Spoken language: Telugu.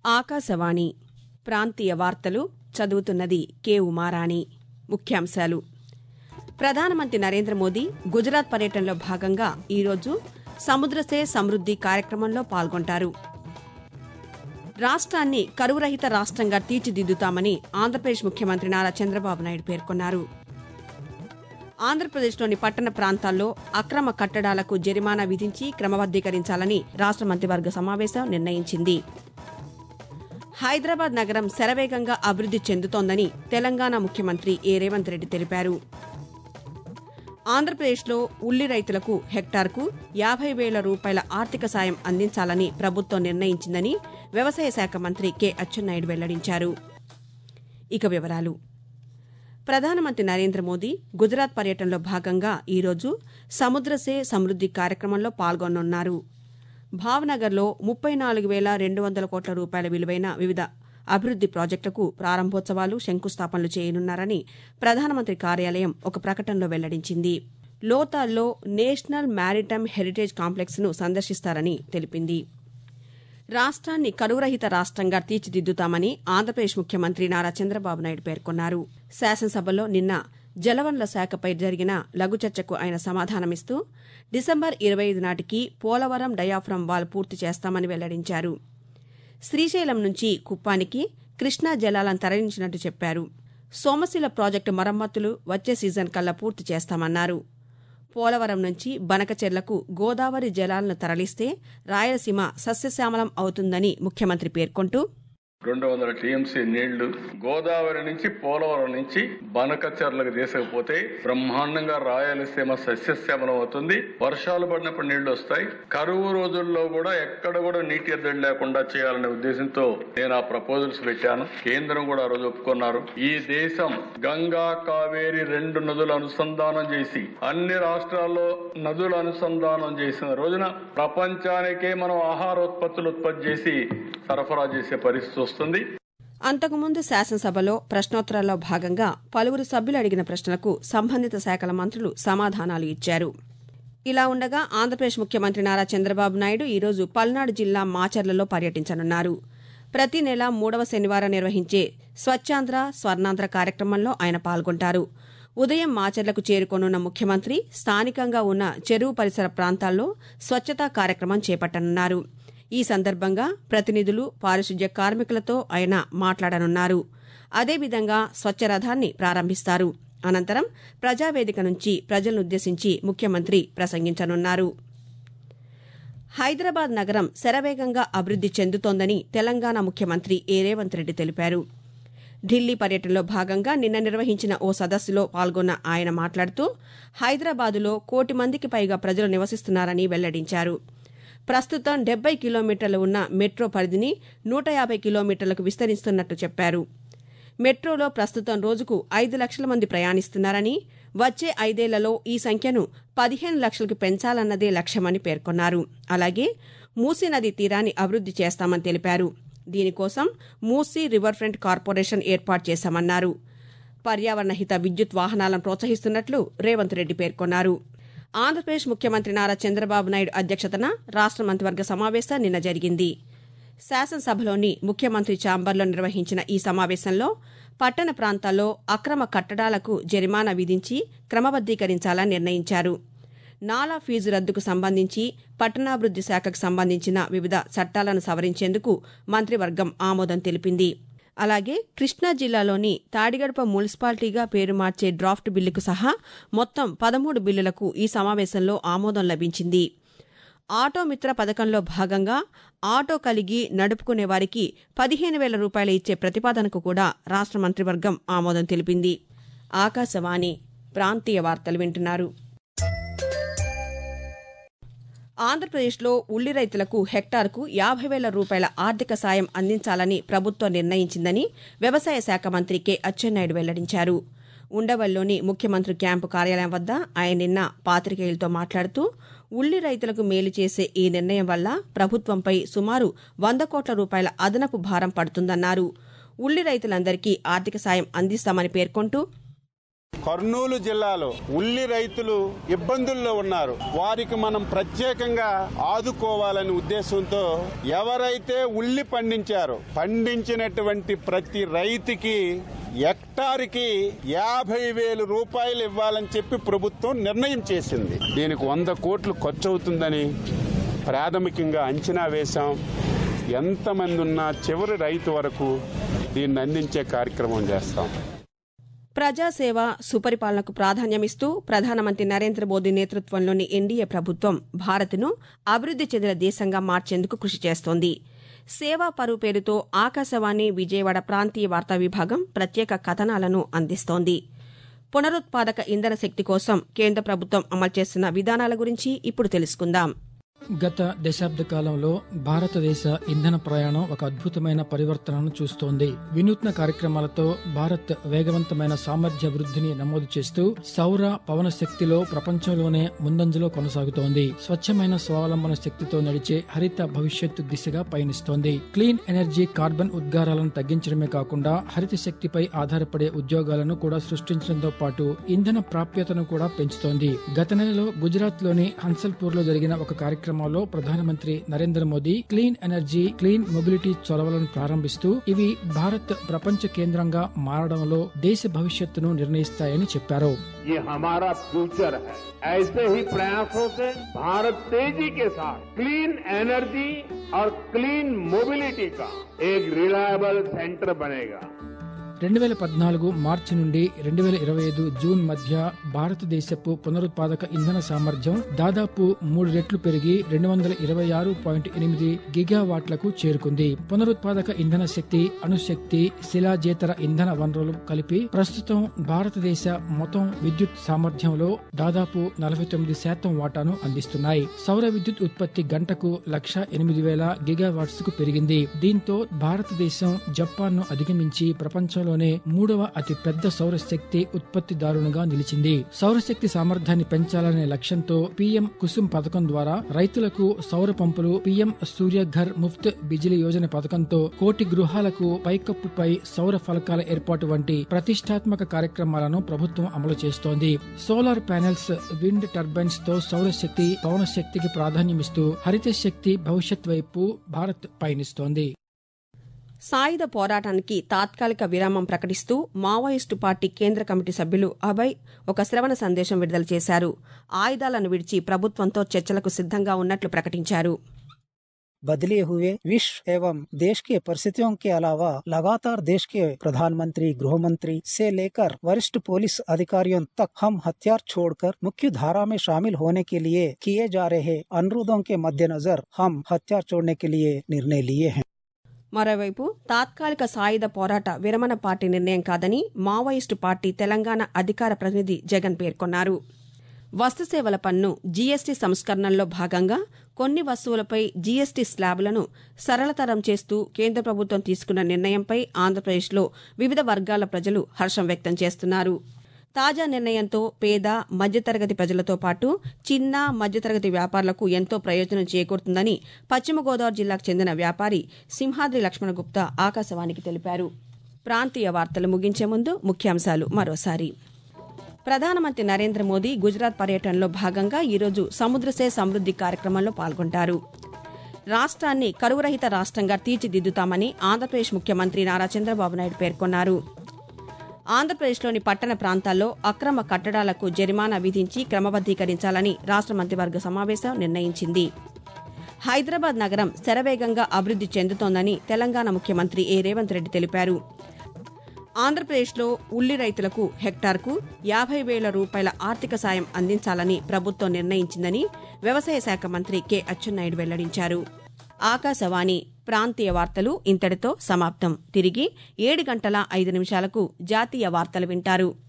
ఆకాశవాణి ప్రాంతీయ వార్తలు చదువుతున్నది కె ఉమారాణి. ముఖ్యాంశాలు. ప్రధానమంత్రి నరేంద్ర మోదీ గుజరాత్ పర్యటనలో భాగంగా ఈరోజు సముద్ర సే సమృద్ది కార్యక్రమంలో పాల్గొంటారు. రాష్ట్రాన్ని కరువురహిత రాష్ట్రంగా తీర్చిదిద్దుతామని ఆంధ్రప్రదేశ్ ముఖ్యమంత్రి నారా చంద్రబాబు నాయుడు పేర్కొన్నారు. ఆంధ్రప్రదేశ్లోని పట్టణ ప్రాంతాల్లో అక్రమ కట్టడాలకు జరిమానా విధించి క్రమబద్దీకరించాలని రాష్ట్ర మంత్రివర్గ సమావేశం నిర్ణయించింది. హైదరాబాద్ నగరం శరవేగంగా అభివృద్ది చెందుతోందని తెలంగాణ ముఖ్యమంత్రి రేవంత్ రెడ్డి తెలిపారు. ఆంధ్రప్రదేశ్లో ఉల్లి రైతులకు హెక్టార్కు 50,000 రూపాయల ఆర్థిక సాయం అందించాలని ప్రభుత్వం నిర్ణయించిందని వ్యవసాయ శాఖ మంత్రి కె అచ్చెన్నాయుడు వెల్లడించారు. ఇక వివరాలు. ప్రధానమంత్రి నరేంద్ర మోదీ గుజరాత్ పర్యటనలో భాగంగా ఈరోజు సముద్ర సే సమృద్ది కార్యక్రమంలో పాల్గొనున్నారు. భావనగర్లో 34,200 కోట్ల రూపాయల విలువైన వివిధ అభివృద్ది ప్రాజెక్టులకు ప్రారంభోత్సవాలు, శంకుస్థాపనలు చేయనున్నారని ప్రధానమంత్రి కార్యాలయం ఒక ప్రకటనలో వెల్లడించింది. లోతాల్లో నేషనల్ మ్యారిటైమ్ హెరిటేజ్ కాంప్లెక్స్ను సందర్శిస్తారని తెలిపింది. రాష్ట్రాన్ని కరువురహిత రాష్ట్రంగా తీర్చిదిద్దుతామని ఆంధ్రప్రదేశ్ ముఖ్యమంత్రి నారా చంద్రబాబు నాయుడు పేర్కొన్నారు. శాసనసభలో నిన్న జలవనరుల శాఖపై జరిగిన లఘు చర్చకు ఆయన సమాధానమిస్తూ డిసెంబర్ 25 నాటికి పోలవరం డయాఫ్రమ్ వాల్ పూర్తి చేస్తామని వెల్లడించారు. శ్రీశైలం నుంచి కుప్పానికి కృష్ణా జలాలను తరలించినట్టు చెప్పారు. సోమశిల ప్రాజెక్టు మరమ్మతులు వచ్చే సీజన్ కల్లా పూర్తి చేస్తామన్నారు. పోలవరం నుంచి బనకచెర్లకు గోదావరి జలాలను తరలిస్తే రాయలసీమ సస్యశ్యామలం అవుతుందని ముఖ్యమంత్రి పేర్కొంటూ 200 టీఎంసీ నీళ్లు గోదావరి నుంచి పోలవరం నుంచి బనకచెర్లకు తీసుకుపోతే బ్రహ్మాండంగా రాయలసీమ సస్యశ్యామలం అవుతుంది. వర్షాలు పడినప్పుడు నీళ్లు వస్తాయి. కరువు రోజుల్లో కూడా ఎక్కడ కూడా నీటి ఎద్దడి లేకుండా చేయాలనే ఉద్దేశంతో నేను ఆ ప్రపోజల్స్ పెట్టాను. కేంద్రం కూడా ఆ రోజు ఒప్పుకున్నారు. ఈ దేశం గంగా కావేరి 2 నదులు అనుసంధానం చేసి అన్ని రాష్ట్రాల్లో నదులు అనుసంధానం చేసిన రోజున ప్రపంచానికే మనం ఆహారోత్పత్తులు ఉత్పత్తి చేసి సరఫరా చేసే పరిస్థితి వస్తుంది. అంతకుముందు శాసనసభలో ప్రశ్నోత్తరాల్లో భాగంగా పలువురు సభ్యులు అడిగిన ప్రశ్నలకు సంబంధిత శాఖల మంత్రులు సమాధానాలు ఇచ్చారు. ఇలా ఉండగా ఆంధ్రప్రదేశ్ ముఖ్యమంత్రి నారా చంద్రబాబు నాయుడు ఈరోజు పల్నాడు జిల్లా మాచర్లలో పర్యటించనున్నారు. ప్రతి నెల 3వ శనివారం నిర్వహించే స్వచ్ఛాంధ్ర స్వర్ణాంధ్ర కార్యక్రమంలో ఆయన పాల్గొంటారు. ఉదయం మాచర్లకు చేరుకోనున్న ముఖ్యమంత్రి స్థానికంగా ఉన్న చెరువు పరిసర ప్రాంతాల్లో స్వచ్ఛతా కార్యక్రమం చేపట్టనున్నారు. ఈ సందర్భంగా ప్రతినిధులు, పారిశుధ్య కార్మికులతో ఆయన మాట్లాడనున్నారు. అదేవిధంగా స్వచ్ఛరథాన్ని ప్రారంభిస్తారు. అనంతరం ప్రజావేదిక నుంచి ప్రజలనుద్దేశించి ముఖ్యమంత్రి ప్రసంగించనున్నారు. హైదరాబాద్ నగరం శరవేగంగా అభివృద్ది చెందుతోందని తెలంగాణ ముఖ్యమంత్రి రేవంత్ రెడ్డి తెలిపారు. ఢిల్లీ పర్యటనలో భాగంగా నిన్న నిర్వహించిన ఓ సదస్సులో పాల్గొన్న ఆయన మాట్లాడుతూ హైదరాబాదులో 1 కోటి మందికి పైగా ప్రజలు నివసిస్తున్నారని వెల్లడించారు. ప్రస్తుతం 70 కిలోమీటర్లు ఉన్న మెట్రో పరిధిని 150 కిలోమీటర్లకు విస్తరిస్తున్నట్టు చెప్పారు. మెట్రోలో ప్రస్తుతం రోజుకు 5 లక్షల మంది ప్రయాణిస్తున్నారని, వచ్చే 5 ఏళ్లలో ఈ సంఖ్యను 15 లక్షలకు పెంచాలన్నదే లక్ష్యమని పేర్కొన్నారు. అలాగే మూసీ నదీ తీరాన్ని అభివృద్ది చేస్తామని తెలిపారు. దీనికోసం మూసీ రివర్ ఫ్రంట్ కార్పొరేషన్ ఏర్పాటు చేశామన్నారు. పర్యావరణ హిత విద్యుత్ వాహనాలను ప్రోత్సహిస్తున్నట్లు రేవంత్ రెడ్డి పేర్కొన్నారు. ఆంధ్రప్రదేశ్ ముఖ్యమంత్రి నారా చంద్రబాబు నాయుడు అధ్యక్షతన రాష్ట్ర మంత్రివర్గ సమావేశం నిన్న జరిగింది. శాసనసభలోని ముఖ్యమంత్రి ఛాంబర్లో నిర్వహించిన ఈ సమావేశంలో పట్టణ ప్రాంతాల్లో అక్రమ కట్టడాలకు జరిమానా విధించి క్రమబద్దీకరించాలని నిర్ణయించారు. నాలా ఫీజు రద్దుకు సంబంధించి పట్టణాభివృద్ది శాఖకు సంబంధించిన వివిధ చట్టాలను సవరించేందుకు మంత్రివర్గం ఆమోదం తెలిపింది. అలాగే కృష్ణా జిల్లాలోని తాడిగడప మున్సిపాలిటీగా పేరు మార్చే డ్రాఫ్ట్ బిల్లుకు సహా మొత్తం 13 బిల్లులకు ఈ సమావేశంలో ఆమోదం లభించింది. ఆటో మిత్ర పథకంలో భాగంగా ఆటో కలిగి నడుపుకునే వారికి 15,000 రూపాయలు ఇచ్చే ప్రతిపాదనకు కూడా రాష్ట్ర మంత్రివర్గం ఆమోదం తెలిపింది. ఆకాశవాణి ప్రాంతీయ వార్తలు వింటున్నారు. ఆంధ్రప్రదేశ్లో ఉల్లి రైతులకు హెక్టార్కు 50,000 రూపాయల ఆర్థిక సాయం అందించాలని ప్రభుత్వం నిర్ణయించిందని వ్యవసాయ శాఖ మంత్రి కె అచ్చెన్నాయుడు వెల్లడించారు. ఉండవల్లిలోని ముఖ్యమంత్రి క్యాంపు కార్యాలయం వద్ద ఆయన నిన్న పాతికేయులతో మాట్లాడుతూ ఉల్లి రైతులకు మేలు చేసే ఈ నిర్ణయం వల్ల ప్రభుత్వంపై సుమారు 100 కోట్ల రూపాయల అదనపు భారం పడుతుందన్నారు. ఉల్లి రైతులందరికీ ఆర్థిక సాయం అందిస్తామని పేర్కొంటూ కర్నూలు జిల్లాలో ఉల్లి రైతులు ఇబ్బందుల్లో ఉన్నారు. వారికి మనం ప్రత్యేకంగా ఆదుకోవాలనే ఉద్దేశంతో ఎవరైతే ఉల్లి పండించినటువంటి ప్రతి రైతుకి హెక్టార్కి 50,000 రూపాయలు ఇవ్వాలని చెప్పి ప్రభుత్వం నిర్ణయం చేసింది. దీనికి 100 కోట్లు ఖర్చు అవుతుందని ప్రాథమికంగా అంచనా వేశాం. ఎంతమంది ఉన్నా చివరి రైతు వరకు దీన్ని అందించే కార్యక్రమం చేస్తాం. ప్రజాసేవ, సుపరిపాలనకు ప్రాధాన్యమిస్తూ ప్రధానమంత్రి నరేంద్ర మోదీ నేతృత్వంలోని ఎన్డీఏ ప్రభుత్వం భారత్ను అభివృద్ది చెందిన దేశంగా మార్చేందుకు కృషి చేస్తోంది. సేవా పరువు పేరుతో ఆకాశవాణి విజయవాడ ప్రాంతీయ వార్తా విభాగం ప్రత్యేక కథనాలను అందిస్తోంది. పునరుత్పాదక ఇంధన శక్తి కోసం కేంద్ర ప్రభుత్వం అమలు చేస్తున్న విధానాల గురించి ఇప్పుడు తెలుసుకుందాం. గత దశాబ్ద కాలంలో భారతదేశ ఇంధన ప్రయాణం ఒక అద్భుతమైన పరివర్తనను చూస్తోంది. వినూత్న కార్యక్రమాలతో భారత్ వేగవంతమైన సామర్థ్య వృద్ధిని నమోదు చేస్తూ సౌర, పవన శక్తిలో ప్రపంచంలోనే ముందంజలో కొనసాగుతోంది. స్వచ్ఛమైన స్వావలంబన శక్తితో నడిచే హరిత భవిష్యత్తు దిశగా పయనిస్తోంది. క్లీన్ ఎనర్జీ కార్బన్ ఉద్గారాలను తగ్గించడమే కాకుండా హరిత శక్తిపై ఆధారపడే ఉద్యోగాలను కూడా సృష్టించడంతో పాటు ఇంధన ప్రాప్యతను కూడా పెంచుతోంది. గత నెలలో గుజరాత్ లోని హన్సల్పూర్ లో జరిగిన ఒక కార్యక్రమంలో ప్రధానమంత్రి Narendra Modi clean energy, clean mobility చొరవలను ప్రారంభిస్తూ ఇవి భారత్ ప్రపంచ కేంద్రంగా మారడంలో దేశ భవిష్యత్తును నిర్ణయిస్తాయని చెప్పారు. ये हमारा फ्यूचर है. ऐसे ही प्रयासों से भारत तेजी के साथ क्लीन एनर्जी और क्लीन मोबिलिटी का एक रिलायबल सेंटर बनेगा. 2014 మార్చి నుండి 2025 జూన్ మధ్య భారతదేశపు పునరుత్పాదక ఇంధన సామర్థ్యం దాదాపు 3 రెట్లు పెరిగి 226.8 గిగావాట్లకు చేరుకుంది. పునరుత్పాదక ఇంధన శక్తి, అణుశక్తి, శిలాజేతర ఇంధన వనరులు కలిపి ప్రస్తుతం భారతదేశ మొత్తం విద్యుత్ సామర్థ్యంలో దాదాపు 49% వాటాను అందిస్తున్నాయి. సౌర విద్యుత్ ఉత్పత్తి గంటకు 108,000 గిగావాట్స్ కు పెరిగింది. దీంతో భారతదేశం జపాన్ ను అధిగమించి ప్రపంచం లోనే 3వ అతి పెద్ద సౌరశక్తి ఉత్పత్తిదారునిగా నిలిచింది. సౌరశక్తి సామర్థ్యాన్ని పెంచాలనే లక్ష్యంతో పీఎం కుసుమ్ పథకం ద్వారా రైతులకు సౌర పంపులు, పీఎం సూర్య ఘర్ ముఫ్త్ బిజిలీ యోజన పథకంతో 1 కోటి గృహాలకు పైకప్పుపై సౌర ఫలకాల ఏర్పాటు వంటి ప్రతిష్టాత్మక కార్యక్రమాలను ప్రభుత్వం అమలు చేస్తోంది. సోలార్ ప్యానెల్స్, విండ్ టర్బైన్స్ తో సౌరశక్తి, పవన శక్తికి ప్రాధాన్యమిస్తూ హరిత శక్తి భవిష్యత్ వైపు భారత్ పయనిస్తోంది. సాయుధ పోరాటానికి తాత్కాలిక విరామం ప్రకటిస్తూ మావోయిస్టు పార్టీ కేంద్ర కమిటీ సభ్యులు అభయ్ ఒక శ్రవణ సందేశం విడుదల చేశారు. ఆయుధాలను విడిచి ప్రభుత్వంతో చర్చలకు సిద్దంగా ఉన్నట్లు ప్రకటించారు. बदले हुए विश्व एवं देश के परिस्थितियों के अलावा लगातार देश के प्रधानमंत्री, गृह मंत्री से लेकर वरिष्ठ पुलिस अधिकारियों तक हम हथियार छोड़कर मुख्य धारा में शामिल होने के लिए किए जा रहे अनुरोधों के मद्देनजर हम हथियार छोड़ने के लिए निर्णय लिए हैं. మరోవైపు తాత్కాలిక సాయుధ పోరాట విరమణ పార్టీ నిర్ణయం కాదని మావోయిస్టు పార్టీ తెలంగాణ అధికార ప్రతినిధి జగన్ పేర్కొన్నారు. వస్తుసేవల పన్ను జీఎస్టీ సంస్కరణల్లో భాగంగా కొన్ని వస్తువులపై జీఎస్టీ స్లాబులను సరళతరం చేస్తూ కేంద్ర ప్రభుత్వం తీసుకున్న నిర్ణయంపై ఆంధ్రప్రదేశ్లో వివిధ వర్గాల ప్రజలు హర్షం వ్యక్తం చేస్తున్నారు. తాజా నిర్ణయంతో పేద, మధ్యతరగతి ప్రజలతో పాటు చిన్న, మధ్యతరగతి వ్యాపారులకు ఎంతో ప్రయోజనం చేకూరుతుందని పశ్చిమ గోదావరి జిల్లాకు చెందిన వ్యాపారి సింహాద్రి లక్ష్మణగుప్తా ఆకాశవాణికి తెలిపారు. ప్రాంతీయ వార్తలు ముగించే ముందు ముఖ్యాంశాలు మరోసారి. ప్రధానమంత్రి నరేంద్ర మోదీ గుజరాత్ పర్యటనలో భాగంగా ఈరోజు సముద్రసే సమృద్ది కార్యక్రమంలో పాల్గొంటారు. రాష్ట్రాన్ని కరువురహిత రాష్ట్రంగా తీర్చిదిద్దుతామని ఆంధ్రప్రదేశ్ ముఖ్యమంత్రి నారా చంద్రబాబు నాయుడు పేర్కొన్నారు. ఆంధ్రప్రదేశ్లోని పట్టణ ప్రాంతాల్లో అక్రమ కట్టడాలకు జరిమానా విధించి క్రమబద్దీకరించాలని రాష్ట్ర మంత్రివర్గ సమావేశం నిర్ణయించింది. హైదరాబాద్ నగరం శరవేగంగా అభివృద్ది చెందుతోందని తెలంగాణ ముఖ్యమంత్రి రేవంత్ రెడ్డి తెలిపారు. ఆంధ్రప్రదేశ్లో ఉల్లి రైతులకు హెక్టార్కు 50,000 రూపాయల ఆర్థిక సాయం అందించాలని ప్రభుత్వం నిర్ణయించిందని వ్యవసాయ శాఖ మంత్రి కె అచ్చెన్నాయుడు వెల్లడించారు. ఆకాశవాణి ప్రాంతీయ వార్తలు ఇంతటితో సమాప్తం. తిరిగి 7:05 జాతీయ వార్తలు వింటారు.